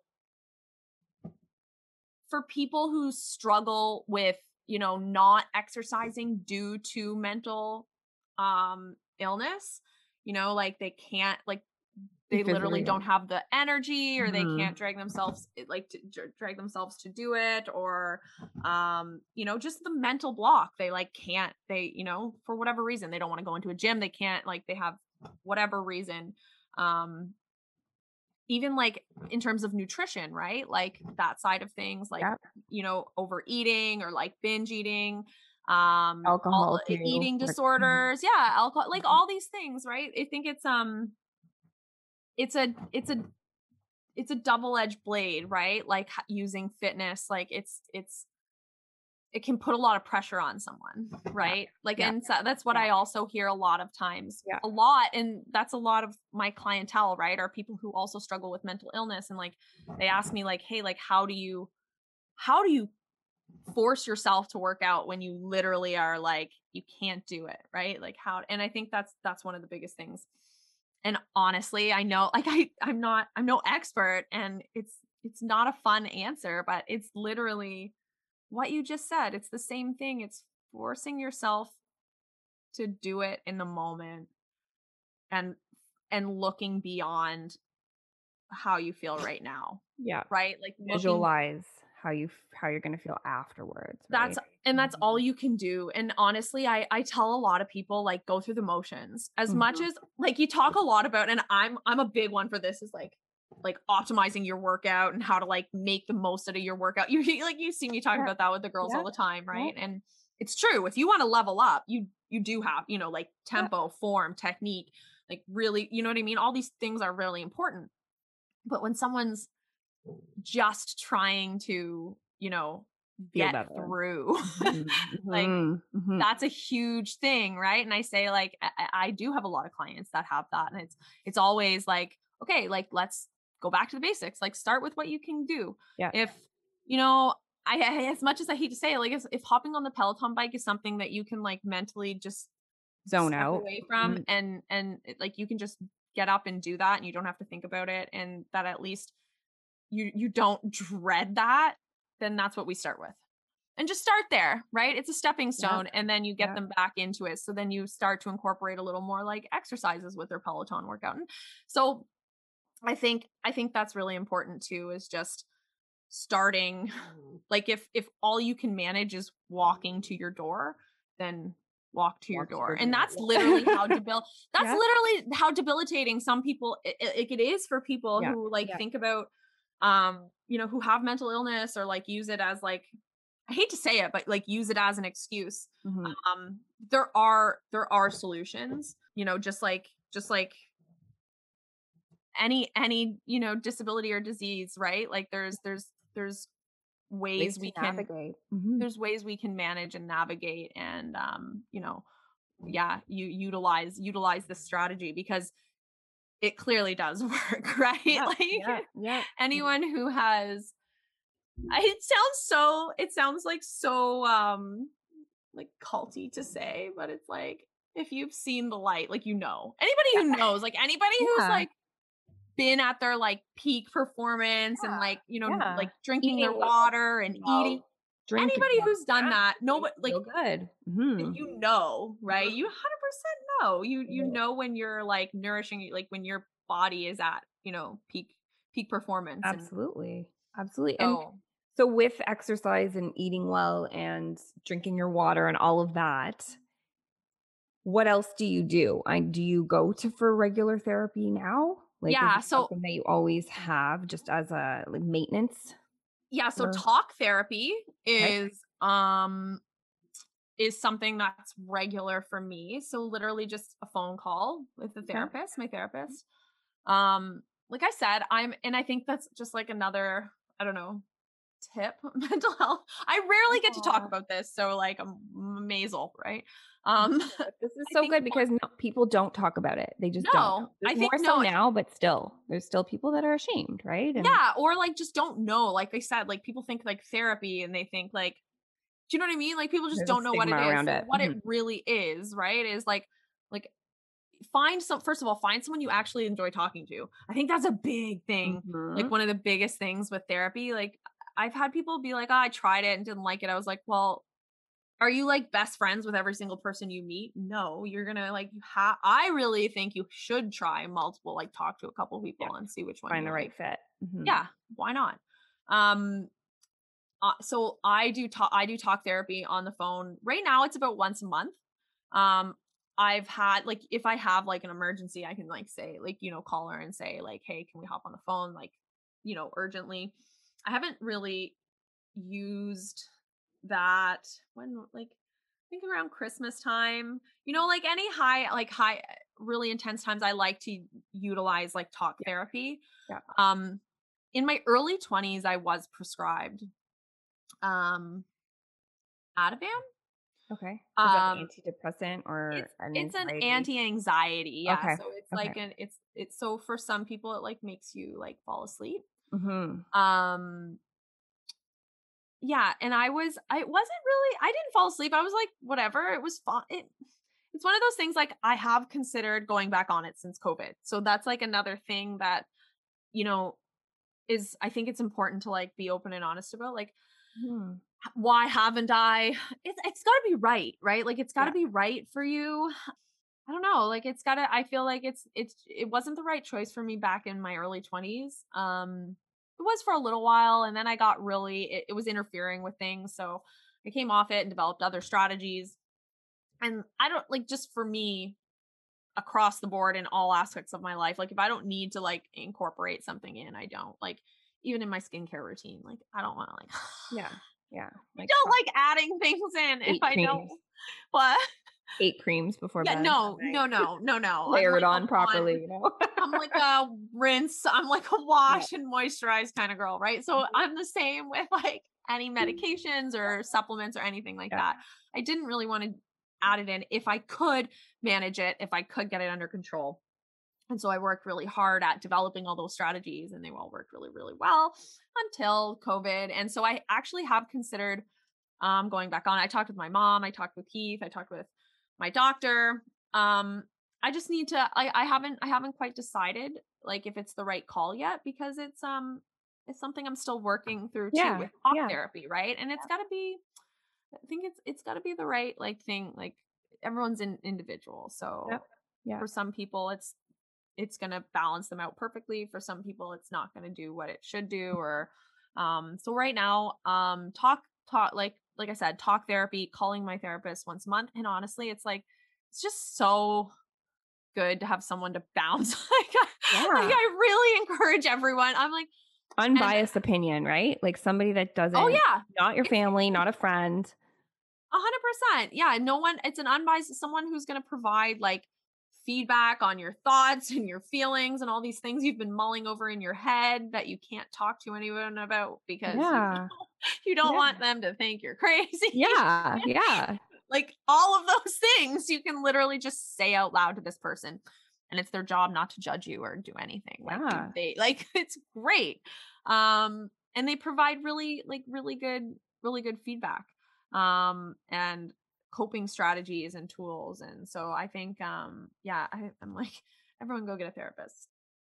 for people who struggle with, you know, not exercising due to mental um illness, you know, like they can't like they literally Physically. don't have the energy or they Mhm. can't drag themselves like to dra- drag themselves to do it or um you know just the mental block they like can't they you know for whatever reason they don't want to go into a gym they can't like they have whatever reason um even like in terms of nutrition right like that side of things like Yep. you know overeating or like binge eating um all Alcohol e- too. eating Like, disorders yeah alcohol like all these things right I think it's um it's a it's a it's a double-edged blade, right? Like h- using fitness, like it's it's it can put a lot of pressure on someone, right? Like yeah. and so that's what Yeah. I also hear a lot of times. Yeah. A lot and that's a lot of my clientele, right? Are people who also struggle with mental illness and like they ask me like, "Hey, like how do you how do you force yourself to work out when you literally are like you can't do it, right? Like how?" And I think that's that's one of the biggest things. And honestly, I know like I I'm not I'm no expert and it's it's not a fun answer, but it's literally what you just said. It's the same thing. It's forcing yourself to do it in the moment and and looking beyond how you feel right now, Yeah. right? Like looking Visualize how you f- how you're gonna feel afterwards, right? that's and that's all you can do. And honestly, I I tell a lot of people like go through the motions. As much Mhm. as like you talk a lot about and I'm I'm a big one for this is like like optimizing your workout and how to like make the most out of your workout. You like you see me talk Yeah. about that with the girls Yeah. all the time, Yeah. right? And it's true. If you want to level up, you you do have, you know, like Yeah. tempo, form, technique, like really, you know what I mean? All these things are really important. But when someone's just trying to, you know, Feel get better. through. Mhm. Like Mhm. Mhm. that's a huge thing, right? And I say like I, I I do have a lot of clients that have that and it's it's always like okay, like let's go back to the basics. Like start with what you can do. Yeah. If you know, I I- as much as I hate to say it, like if, if hopping on the Peloton bike is something that you can like mentally just Zone step out. away from Mhm. and and it- like you can just get up and do that and you don't have to think about it and that at least you you don't dread that, then that's what we start with. And just start there, right? It's a stepping Yeah. stone and then you get Yeah. them back into it. So then you start to incorporate a little more like exercises with their Peloton workout. And so I think I think that's really important too is just starting like if if all you can manage is walking to your door, then walk to your Walk to door. your And door. that's literally how debil that's Yeah. literally how debilitating some people it, it, it is for people Yeah. who like Yeah. think about um you know who have mental illness or like use it as like I hate to say it but like use it as an excuse. Mhm. Um there are there are solutions, you know, just like just like any any you know disability or disease, right? Like there's there's there's Ways ways to we can navigate. Mhm. there's ways we can manage and navigate and um you know yeah you utilize utilize this strategy because it clearly does work right Yeah. like Yeah. Yeah. anyone who has I- it sounds so it sounds like so um like culty to say but it's like if you've seen the light like you know anybody Yeah. who knows like anybody who's Yeah. like been at their like peak performance and Yeah. like you know Yeah. like drinking their Eating well, water and eating well, drinking anybody well. who's done Yeah. that Makes nobody you like feel good. and Mhm. you know right you one hundred percent know you you Yeah. know when you're like nourishing like when your body is at you know peak peak performance and Absolutely. Absolutely. And so so with exercise and eating well and drinking your water and all of that, what else do you do? I do you go to for regular therapy now? Like, is yeah it so something that you always have just as a like maintenance? yeah so Or talk therapy okay. is um is something that's regular for me so literally just a phone call with the Okay. therapist my therapist um like I said I'm and I think that's just like another I don't know tip mental health I rarely get to talk Aw. about this so like I'm mazel right um No, but this is I so think good one because no, people don't talk about it. They just don't. no There's I think more so no now, but still, there's still people that are ashamed, right? And yeah or like just don't know like I said like people think like therapy and they think like you know what I mean? Like people just There's a don't know what it stigma is. around So it. what Mhm. it really is, right? Is like like find some first of all, find someone you actually enjoy talking to. I think that's a big thing. Like Mhm. one of the biggest things with therapy. Like I've had people be like, oh, I tried it and didn't like it. I was like, well, are you like best friends with every single person you meet? No, you're gonna like you have I really think you should try multiple, like talk to a couple Yeah. people and see which one Find you the like. right fit. Mhm. Yeah, why not? Um uh, so I do talk I do talk therapy on the phone. Right now it's about once a month. Um I've had like if I have like an emergency, I can like say like, you know, call her and say like, "Hey, can we hop on the phone like, you know, urgently?" I haven't really used that when like I think around Christmas time. You know, like any high like high really intense times I like to utilize like talk Yeah. therapy. Yeah. Um in my early twenties I was prescribed um Ativan. Okay. Is that an Um antidepressant or it's an it's an anxiety? anti-anxiety. Yeah, Okay. so it's Okay. like an it's it's so for some people it like makes you like fall asleep. Mhm. Um yeah, and I was I wasn't really I didn't fall asleep. I was like whatever, it was fun. It, it's one of those things like I have considered going back on it since COVID. So that's like another thing that you know is I think it's important to like be open and honest about like Mhm. h- why haven't I it's it's got to be right, right? Like it's got to Yeah. be right for you. I don't know, like it's got to I feel like it's it's it wasn't the right choice for me back in my early twenties. Um it was for a little while and then I got really it, it was interfering with things, so I came off it and developed other strategies. And I don't like just for me across the board in all aspects of my life. Like if I don't need to like incorporate something in, I don't. Like even in my skincare routine, like I don't want to like Yeah. Yeah. I Like don't top like adding things in if eight I don't creams. what? eight creams before Yeah, bed at no, night. no, no, no, no. I'm Layer it like a on one properly, you know? I'm like a rinse, I'm like a Yeah. wash and moisturize kind of girl, right? So Mhm. I'm the same with like any medications or supplements or anything like Yeah. that. I didn't really want to add it in if I could manage it, if I could get it under control. And so I worked really hard at developing all those strategies and they all worked really, really well until COVID. And so I actually have considered um, going back on. I talked with my mom, I talked with Keith, I talked with my doctor. Um, I just need to, I, I haven't, I haven't quite decided like if it's the right call yet because it's, um, it's something I'm still working through too Yeah. with talk Yeah. therapy. Right. And it's gotta be, I think it's, it's gotta be the right like thing. Like everyone's an individual. Yep. So Yeah. for some people it's it's going to balance them out perfectly. For some people, it's not going to do what it should do. Or, um, so right now, um, talk, talk, like, like I said, talk therapy, calling my therapist once a month. And honestly, it's like, it's just so good to have someone to bounce. like, I, like, Yeah. I really encourage everyone. I'm like, and Unbiased opinion, right? Like somebody that oh doesn't, yeah, not your it's family, not a friend. a hundred percent. Yeah. No one, it's an unbiased, someone who's going to provide like feedback on your thoughts and your feelings and all these things you've been mulling over in your head that you can't talk to anyone about because you Yeah. you don't Yeah. want them to think you're crazy. Yeah. Yeah. like all of those things you can literally just say out loud to this person and it's their job not to judge you or do anything. Like you, Yeah. they like it's great. Um and they provide really like really good really good feedback. Um and coping strategies and tools. And so I think um yeah, I, I'm like everyone go get a therapist.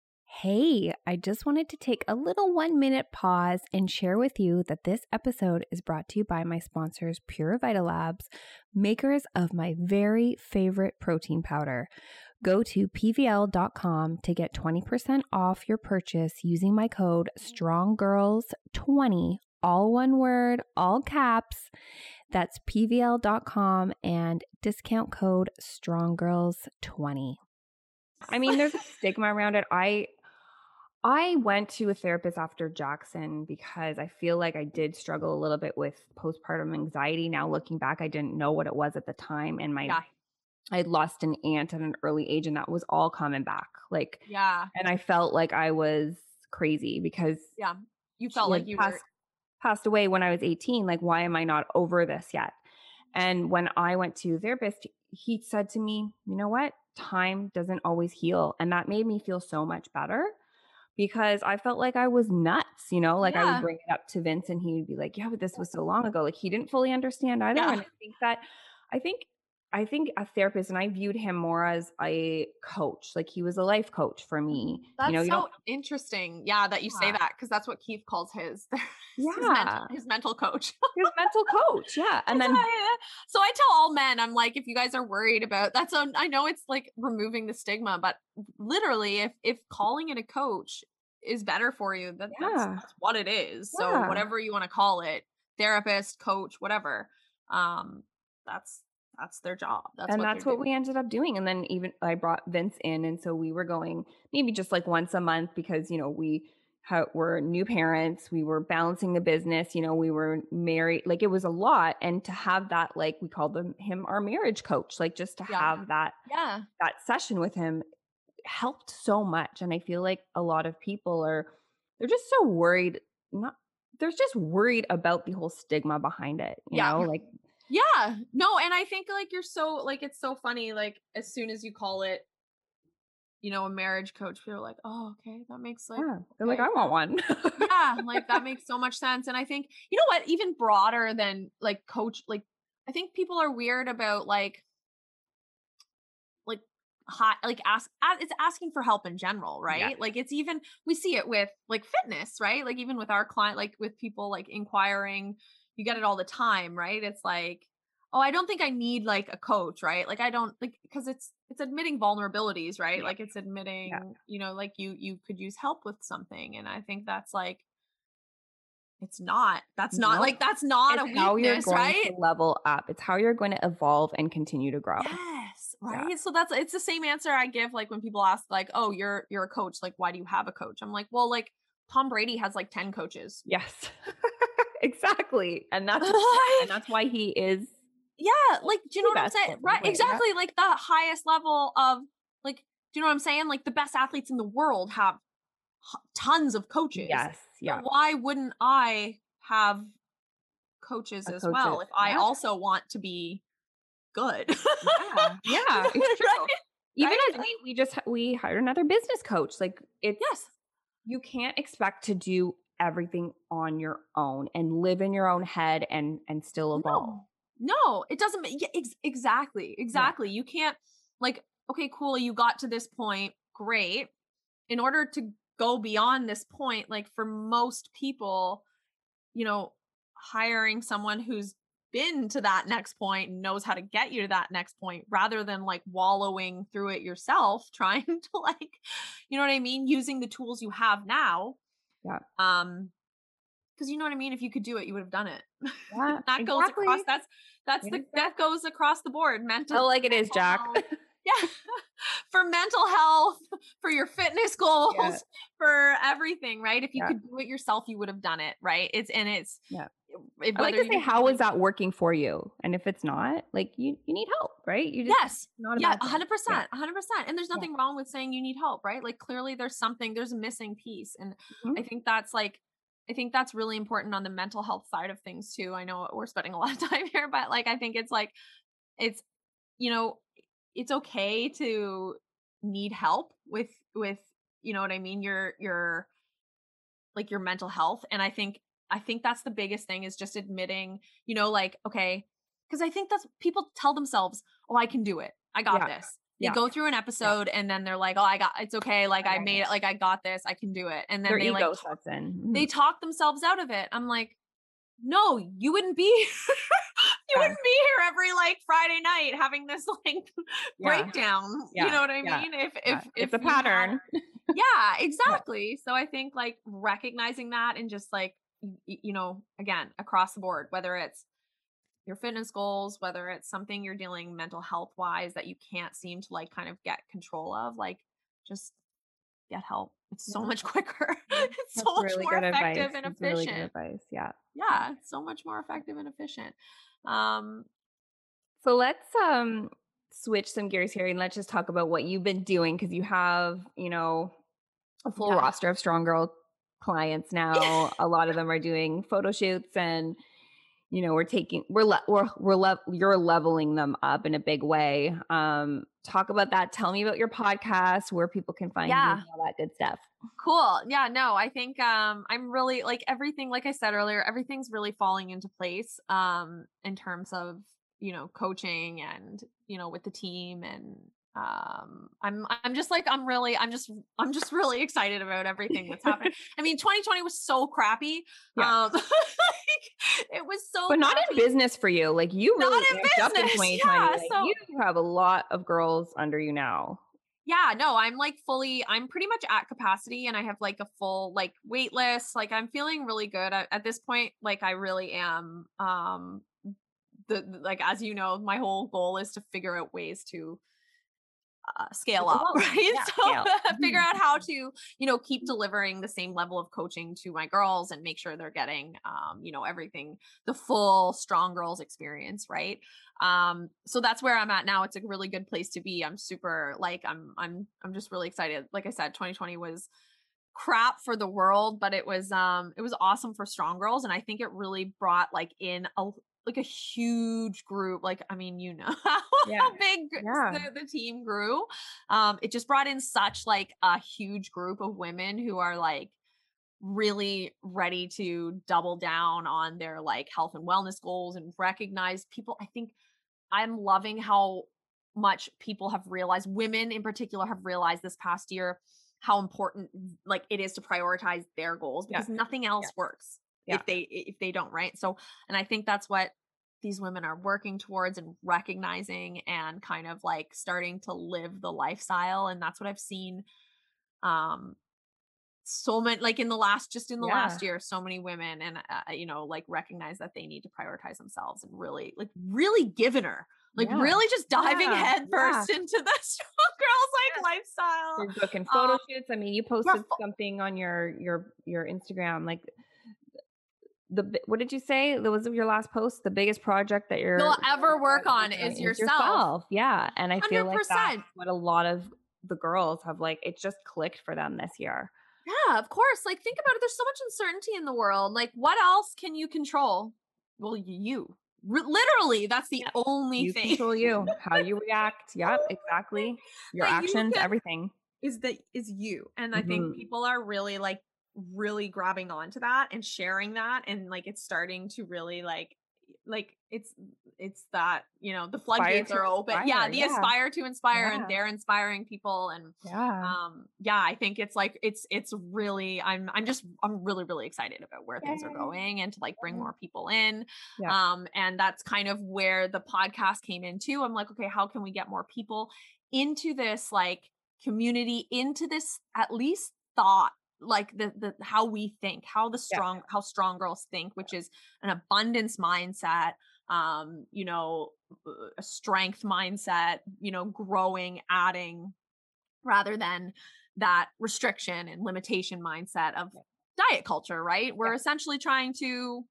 Hey, I just wanted to take a little one minute pause and share with you that this episode is brought to you by my sponsors, Pure Vita Labs, makers of my very favorite protein powder. Go to P V L dot com to get twenty percent off your purchase using my code strong girls twenty, all one word, all caps. That's P V L dot com and discount code strong girls twenty. I mean, there's a stigma around it. I I went to a therapist after Jackson because I feel like I did struggle a little bit with postpartum anxiety. Now looking back, I didn't know what it was at the time. And my Yeah. I had lost an aunt at an early age and that was all coming back. Like, Yeah. and I felt like I was crazy because Yeah. You she felt like had you passed, were passed away when I was eighteen. Like, why am I not over this yet? And when I went to a therapist, he said to me, you know what? Time doesn't always heal. And that made me feel so much better because I felt like I was nuts, you know, like I would Yeah. bring it up to Vince and he would be like, yeah, but this was so long ago. Like he didn't fully understand either. Yeah. And I think that, I think, I think a therapist, and I viewed him more as a coach, like he was a life coach for me. You know, That's you so don't, interesting. Yeah, that you say yeah, that because that's what Keith calls his his mental yeah, his mental coach. his mental coach. Yeah. And That's then, what I- so I tell all men, I'm like, if you guys are worried about that's a, I know it's like removing the stigma, but literally, if if calling it a coach is better for you, that that's yeah, that's what it is. So yeah. whatever you want to call it, therapist, coach, whatever, um, that's that's their job. That's And what that's they're what doing. we ended up doing. And then even I brought Vince in. And so we were going maybe just like once a month because, you know, we ha- were new parents. We were balancing the business. You know, we were married. Like it was a lot. And to have that, like we called them, him our marriage coach, like just to Yeah, have that, yeah, that session with him helped so much. And I feel like a lot of people are, they're just so worried. Not, they're just worried about the whole stigma behind it, you yeah. know, like, Yeah. No, and I think like you're so like it's so funny like as soon as you call it, you know, a marriage coach, people are like, "Oh, okay, that makes like yeah, they're like, okay, I want one. yeah, like that makes so much sense." And I think you know what, even broader than like coach, like I think people are weird about like like hot like ask a- it's asking for help in general, Yes. right? Like it's even we see it with like fitness, right? Like even with our client, like with people like inquiring, you get it all the time, right? It's like, oh, I don't think I need like a coach, right? Like I don't like because it's it's admitting vulnerabilities, right? Yeah. Like it's Yeah. admitting, you know, like you you could use help with something. And I think that's like it's not. That's not Nope. like that's not a It's how you're weakness, going right? to level up. It's how you're going to evolve and continue to grow. Yes, Yeah. right? So that's it's the same answer I give like when people ask like, "Oh, you're you're a coach. Like why do you have a coach?" I'm like, "Well, like Tom Brady has like ten coaches." Yes. Exactly. And that's and Like that's why he is yeah, like do you know the what I'm best saying? football Right, player. Yeah. exactly. Like the highest level of like do you know what I'm saying? Like the best athletes in the world have h- tons of coaches. Yes. So Yeah. why wouldn't I have coaches A as coaches. well if I Yeah. also want to be good? Yeah. Yeah. It's true. Right? Even Right? as we we just we hired another business coach. Like it's Yes. you can't expect to do everything on your own and live in your own head and and still evolve. No. No, it doesn't ma yeah, ex exactly, Yeah. exactly. You can't like, okay, cool, you got to this point, great. In order to go beyond this point, like for most people, you know, hiring someone who's been to that next point and knows how to get you to that next point rather than like wallowing through it yourself, trying to like, you know what I mean, using the tools you have now. Yeah. Um, because you know what I mean? If you could do it, you would have done it. Yeah. That goes across Exactly. that's that's the that Exactly. goes across the board. Mental Felt like it is, mental Jack. health. Yeah. For mental health, for your fitness Yeah. goals, for everything, right? If you Yeah. could do it yourself, you would have done it, right? It's and it's Yeah. if, I like whether to you say, did how is like that working for you? And if it's not, like you, you need help, right? You just yes. not a Yeah, bad thing. one hundred Yeah. percent. one hundred percent. And there's Yeah. nothing wrong with saying you need help, right? Like clearly there's something, there's a missing piece. And Mhm. I think that's like I think that's really important on the mental health side of things too. I know we're spending a lot of time here, but like I think it's like it's you know, it's okay to need help with with you know what I mean, your your like your mental health. And I think I think that's the biggest thing is just admitting, you know, like, okay, because I think that's people tell themselves, oh, I can do it. I got Yeah. this. They Yeah. go through an Yeah. episode and then they're like, oh, I got it's okay. Like I I got made it. it, like I got this, I can do it. And then Their they like ego talk, sets in. they Mhm. talk themselves out of it. I'm like, no, you wouldn't be you Yeah. wouldn't be here every like Friday night having this like Yeah. breakdown. You Yeah. know what I Yeah. mean? If Yeah. if It's if a you had pattern. yeah, Yeah. exactly. So I think like recognizing that and just like y- y- you know, again, across the board, whether it's your fitness goals, whether it's something you're dealing mental health wise that you can't seem to like kind of get control of, like just get help. It's so Yeah. much quicker. Yeah. It's so That's much really more good advice. effective and That's really good efficient. advice. Yeah. Yeah. Yeah, it's so much more effective and efficient. Um So let's um switch some gears here and let's just talk about what you've been doing because you have, you know, a full yeah. roster of strong girl clients now. A lot of them are doing photo shoots and you know, we're taking, we're, le- we're, we're, le- you're leveling them up in a big way. Um, talk about that. Tell me about your podcast, where people can find Yeah. you and all that good stuff. Cool. Yeah, no, I think um I'm really like everything, like I said earlier, everything's really falling into place um in terms of, you know, coaching and, you know, with the team and um I'm I'm just like I'm really I'm just I'm just really excited about everything that's happened. I mean, twenty twenty was so crappy. Yeah. Um like, it was so But not crappy. in business for you. Like you Not really in amped up in business, twenty twenty. yeah, Like so- you have a lot of girls under you now. Yeah, no, I'm like fully, I'm pretty much at capacity and I have like a full like wait list. Like I'm feeling really good at, at this point. Like I really am. Um, the, the- like, as you know, my whole goal is to figure out ways to uh, scale up, Well, right? yeah, so scale. figure out how to, you know, keep delivering the same level of coaching to my girls and make sure they're getting, um, you know, everything, the full strong girls experience, right? Um, so that's where I'm at now. It's a really good place to be. I'm super like, I'm, I'm, I'm just really excited. Like I said, twenty twenty was crap for the world, but it was, um, it was awesome for strong girls. And I think it really brought like in a, like a huge group. Like, I mean, you know, how Yeah. big Yeah. the, the team grew. Um, it just brought in such like a huge group of women who are like really ready to double down on their like health and wellness goals and recognize people. I think I'm loving how much people have realized, women in particular have realized this past year how important like it is to prioritize their goals because Yeah. nothing else Yeah. works Yeah. if they if they don't, right? So, and I think that's what these women are working towards and recognizing and kind of like starting to live the lifestyle. And that's what I've seen um so many like in the last just in the Yeah. last year, so many women and uh, you know, like recognize that they need to prioritize themselves and really like really giving her like Yeah. really just diving Yeah. head first Yeah. into the strong girls like Yes. lifestyle. You're booking photo Um, shoots. I mean, you posted fo- something on your your your Instagram, like the bi- what did you say? That was your last post. The biggest project that you're You'll ever work uh, on working is yourself. Yeah, and I feel like that's one hundred percent. what a lot of the girls have like. It just clicked for them this year. Yeah, of course. Like think about it. There's so much uncertainty in the world. Like what else can you control? Well, y- you. R- literally, that's the Yeah. only You thing. control you, how you react. Yep, exactly. Your That you actions, can- everything. is that is you. And I Mhm. think people are really like really grabbing onto that and sharing that and like it's starting to really like like it's it's that, you know, the floodgates to are open. inspire, Yeah, the yeah. aspire to inspire Yeah. and they're inspiring people and Yeah. um yeah, I think it's like it's it's really I'm I'm just I'm really really excited about where things are Yay. going and to like bring Yeah. more people in. Yeah. Um and that's kind of where the podcast came in too. I'm like, okay, how can we get more people into this like community, into this at least thought, like the the how we think, how the Yeah. strong how strong girls think, which is an abundance mindset, um you know, a strength mindset, you know, growing, adding, rather than that restriction and limitation mindset of diet culture, right? We're Yeah. essentially trying to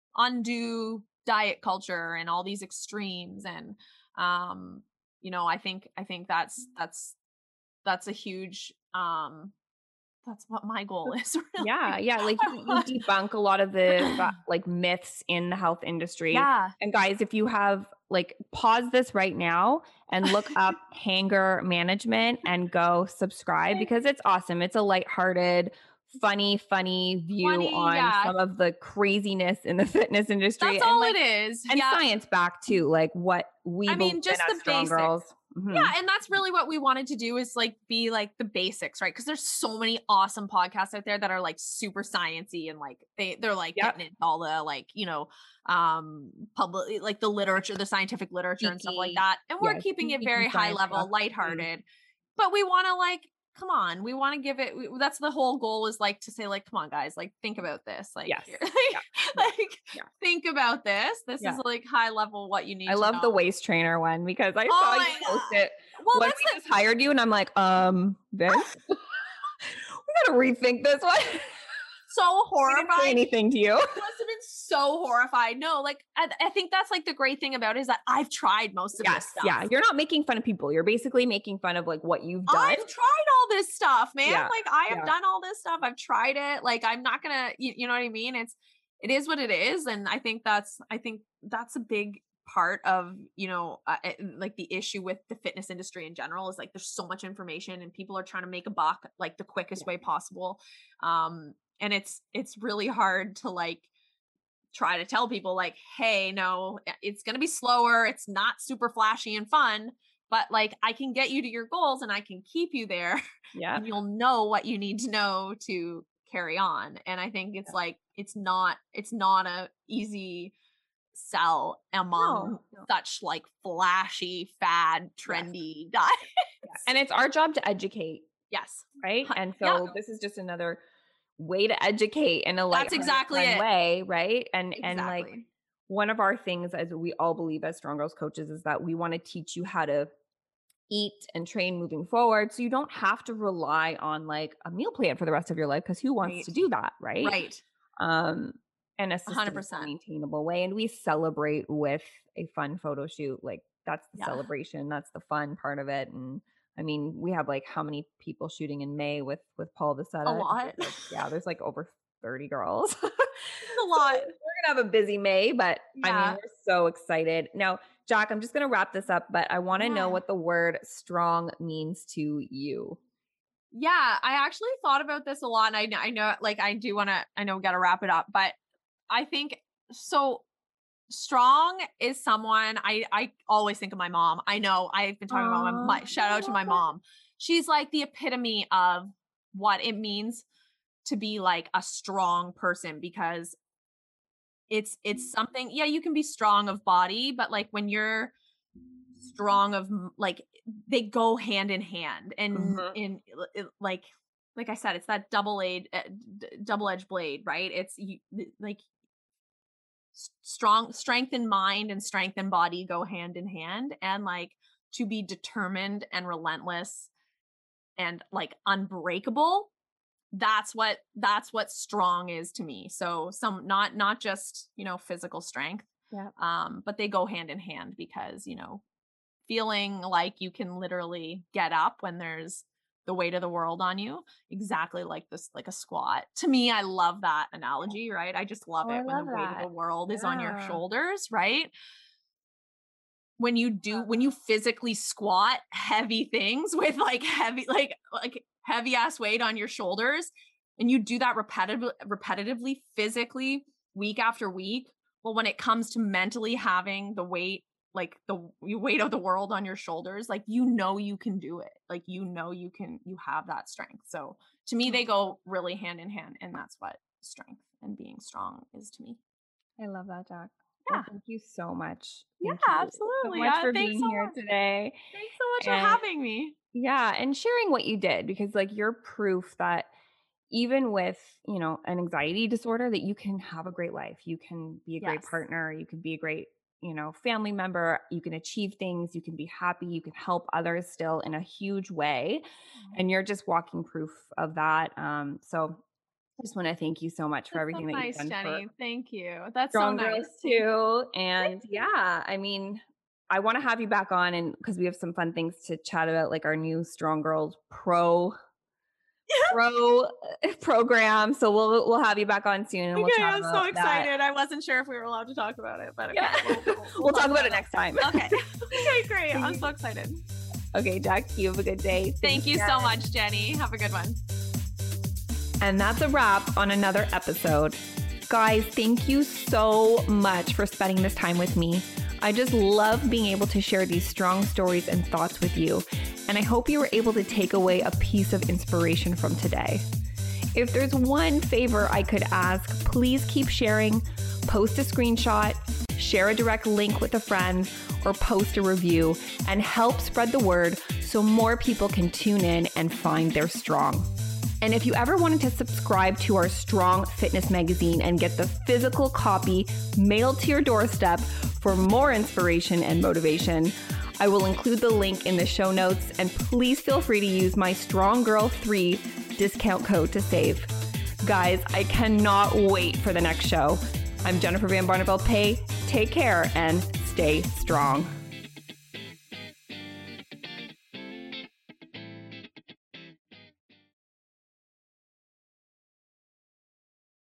undo diet culture and all these extremes and um you know, I think I think that's that's that's a huge um that's what my goal is really. Yeah, yeah, like you, you debunk a lot of the uh, like myths in the health industry. Yeah. And guys, if you have like pause this right now and look up Hanger Management and go subscribe because it's awesome. It's a lighthearted, funny, funny view Funny, on yeah. some of the craziness in the fitness industry. That's and all like, it is. and Yeah. science back too, like what we I mean, believe just in the as strong basics. girls. Mhm. Yeah, and that's really what we wanted to do is like be like the basics, right? Because there's so many awesome podcasts out there that are like super sciencey and like they they're like Yep. getting into all the like, you know, um public like the literature, the scientific literature and stuff like Geeky. that. And we're Yeah, keeping it geeky very high science level, stuff. Mhm. lighthearted. But we want to like come on, we want to give it we, that's the whole goal is like to say like come on guys, like think about this, like Yes. here- like, Yeah. like Yeah. think about this. This Yeah. is like high level what you need I to love the know. waist trainer one because I Oh saw my you post God. it Well, when that's we the just hired you, and I'm like, um, this we gotta rethink this one. so I didn't say horrified. anything to you. I must have been so horrified. No, like I, I think that's like the great thing about it is that I've tried most of this Yes, stuff. yeah. You're not making fun of people. You're basically making fun of like what you've done. I've tried all this stuff, man. Yeah, Like I have yeah. done all this stuff. I've tried it. Like I'm not gonna, you, you know what I mean? It's it is what it is. And I think that's, I think that's a big part of, you know, uh, like the issue with the fitness industry in general is like, there's so much information and people are trying to make a buck like the quickest yeah. way possible. Um, and it's, it's really hard to like, try to tell people like, hey, no, it's going to be slower. It's not super flashy and fun, but like, I can get you to your goals and I can keep you there. Yeah. And you'll know what you need to know to carry on. And I think it's yeah. like, it's not, it's not a easy sell among no, no. such like flashy, fad, trendy yes. diet. Yeah. And it's our job to educate. Yes. Right. And so yeah. this is just another way to educate in a that's exactly it. way. Right. And, exactly. and like one of our things, as we all believe as Strong Girls coaches, is that we want to teach you how to eat and train moving forward. So you don't have to rely on like a meal plan for the rest of your life, because who wants right. to do that? Right. Right. Um, in a sustainable, maintainable way. And we celebrate with a fun photo shoot. Like that's the yeah. celebration. That's the fun part of it. And I mean, we have like how many people shooting in May with, with Paul Vasetta? A lot. Like, yeah. There's like over thirty girls. A lot. We're going to have a busy May, but yeah. I mean, we're so excited. Now, Jack, I'm just going to wrap this up, but I want to yeah. know what the word strong means to you. Yeah, I actually thought about this a lot. And I know, I know, like, I do want to, I know we got to wrap it up, but I think so. Strong is someone I, I always think of my mom. I know I've been talking Aww. about my, my shout out to my mom. She's like the epitome of what it means to be like a strong person, because it's, it's something, yeah, you can be strong of body, but like when you're strong of like, they go hand in hand and mm-hmm. in like, like I said, it's that double-edged, uh, double-edged blade, right? It's you, like strong, strength in mind and strength in body go hand in hand. And like to be determined and relentless and like unbreakable, that's what, that's what strong is to me. So some, not, not just, you know, physical strength, yeah. um, but they go hand in hand, because, you know, feeling like you can literally get up when there's the weight of the world on you, exactly like this, like a squat. To me, I love that analogy, right? I just love oh, it when love the weight that. of the world yeah. is on your shoulders, right? When you do, when you physically squat heavy things with like heavy, like, like heavy ass weight on your shoulders, and you do that repetitively, repetitively, physically, week after week. Well, when it comes to mentally having the weight, like the weight of the world on your shoulders, like, you know, you can do it. Like, you know, you can, you have that strength. So to me, they go really hand in hand. And that's what strength and being strong is to me. I love that, Jack. Yeah. Well, thank you so much. Thank yeah, you absolutely. So much yeah, for being so here much. today. Thanks so much and, for having me. Yeah. And sharing what you did, because like you're proof that even with, you know, an anxiety disorder, that you can have a great life. You can be a great yes. partner. You can be a great, you know, family member. You can achieve things. You can be happy. You can help others still in a huge way. Mm-hmm. And you're just walking proof of that. Um, so I just want to thank you so much for That's everything so that nice, you've done. Jenny. Thank you. That's Strong so nice. Girls too. And yeah, I mean, I want to have you back on, and because we have some fun things to chat about, like our new Strong Girls Pro Pro program. So we'll we'll have you back on soon, and we'll okay, chat I'm about so excited. that. I wasn't sure if we were allowed to talk about it, but okay, yeah. we'll, we'll, we'll, we'll talk talk about it next time. Okay. Okay, great. I'm so excited. Okay, Jack, you have a good day. Thank Thanks, you guys. so much, Jenny. Have a good one. And that's a wrap on another episode. Guys, thank you so much for spending this time with me. I just love being able to share these strong stories and thoughts with you. And I hope you were able to take away a piece of inspiration from today. If there's one favor I could ask, please keep sharing, post a screenshot, share a direct link with a friend, or post a review, and help spread the word so more people can tune in and find their strong. And if you ever wanted to subscribe to our Strong Fitness magazine and get the physical copy mailed to your doorstep for more inspiration and motivation, I will include the link in the show notes, and please feel free to use my Strong Girl three discount code to save. Guys, I cannot wait for the next show. I'm Jennifer Van Barneveld Pay. Take care and stay strong.